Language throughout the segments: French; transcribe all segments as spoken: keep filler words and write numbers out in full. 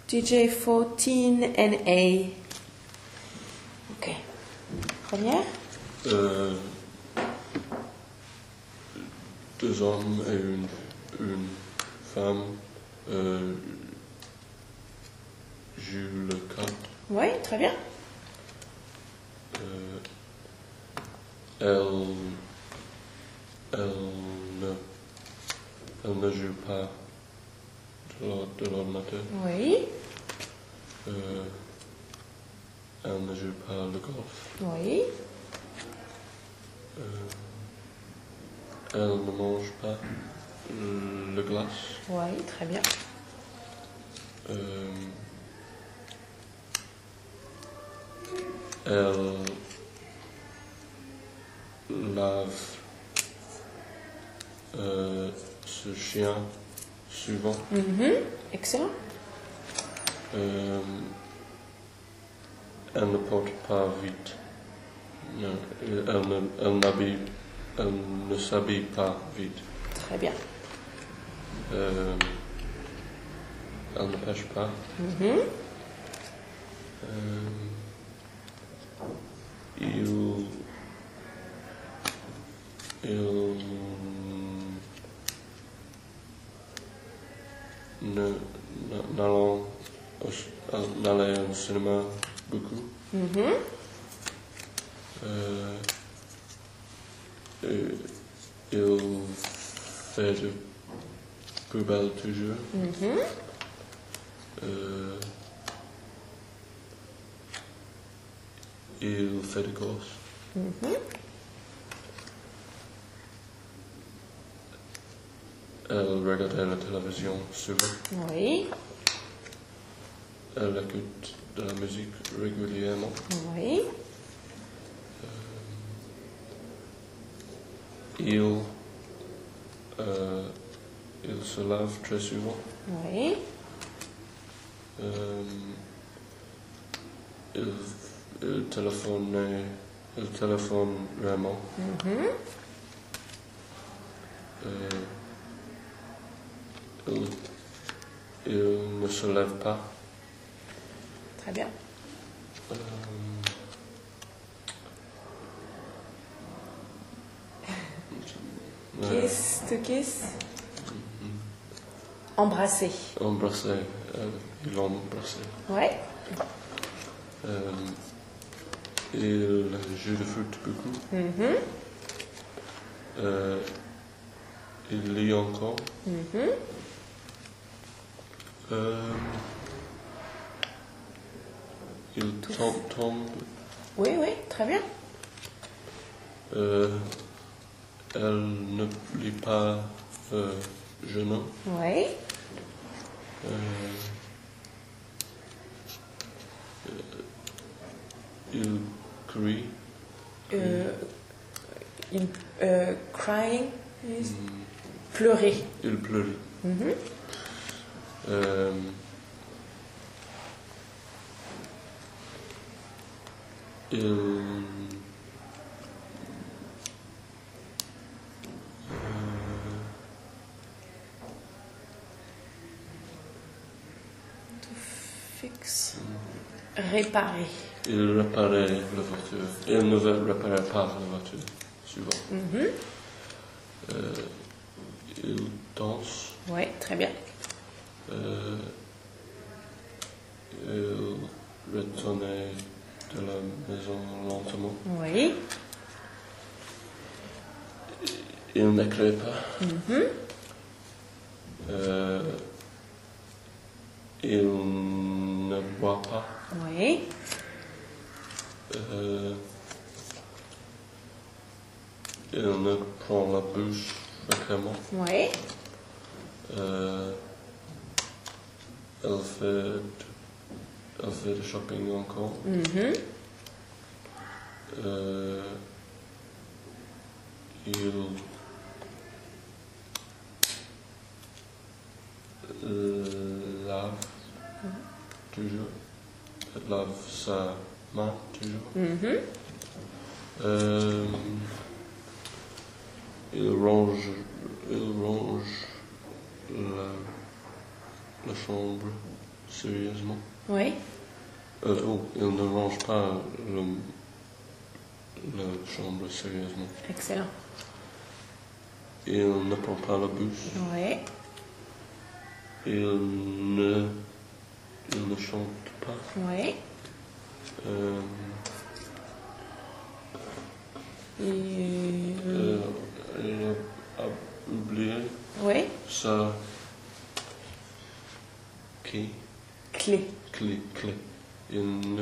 D J fourteen N A. Ok. Première. Euh, deux hommes et une, une femme euh, jouent le carte. Oui, très bien. Euh, elle, elle, ne, elle ne joue pas de l'or- de l'ordinateur. Oui. Euh, elle ne joue pas le golf. Oui. Euh, elle ne mange pas le glace. Oui, très bien. Euh, elle lave euh, ce chien souvent. Mhm. Excellent. Euh, elle ne porte pas vite. Non, elle, ne, elle, n'habille- elle ne s'habille pas vite. Très bien. Euh, elle ne pêche pas. Mhm. Euh, il, il ne, n'allons au, n'allait au cinéma beaucoup. Mhm. Euh, et il fait de poubelles toujours. Mhm. Euh, il fait de courses. Mhm. Elle regardait la télévision souvent. Oui. Elle écoute de la musique régulièrement. Oui. Il, euh, il se lave très souvent. Oui. Euh, il, il téléphone, il téléphone vraiment. Mhm. Euh, il, il ne se lève pas. Très bien. Euh, euh, Kiss to kiss. Embrasser. embrasser, euh, il embrasse. Ouais. Euh, il joue de foot beaucoup. Mhm. Euh, il lit encore. Mhm. Euh, il tombe, tombe. Oui, oui, très bien. Euh, elle ne lit pas euh, journaux. Oui. Euh, il crie. Euh, il, euh, crying is pleurer. Il pleure. Mhm. Euh, il Fixe. Réparer. Il réparait la voiture. Il ne réparait pas la voiture, souvent. Mhm. Euh, il danse. Oui, très bien. Euh, il retournait de la maison lentement. Oui. Il n'écrit pas. Mhm. Euh, il ne boit pas. Oui. Euh, il ne prend la bouche fréquemment. Oui. Euh, elle fait, elle fait du shopping encore. Mhm. Euh, il lave toujours. Elle lave sa main toujours. Mhm. Euh, il range, il range la, la chambre sérieusement. Oui. Euh, oh, il ne range pas le, la chambre sérieusement. Excellent. Il ne prend pas le bus. Oui. Il ne, il ne chante pas. Oui. Euh, Et... euh, il a oublié Oui. sa key, Clé. clé, clé. Il ne,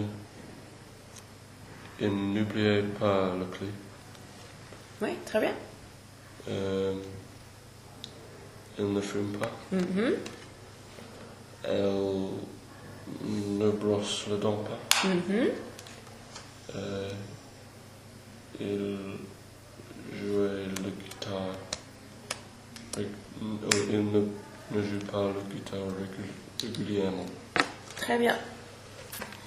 il n'oubliait pas la clé. Oui, très bien. Euh, il ne fume pas. Mhm. Elle ne brosse les dents pas. Mhm. Euh, il jouait la guitare. Rég- oh, Il ne, ne joue pas la guitare régul- régulièrement. Très bien.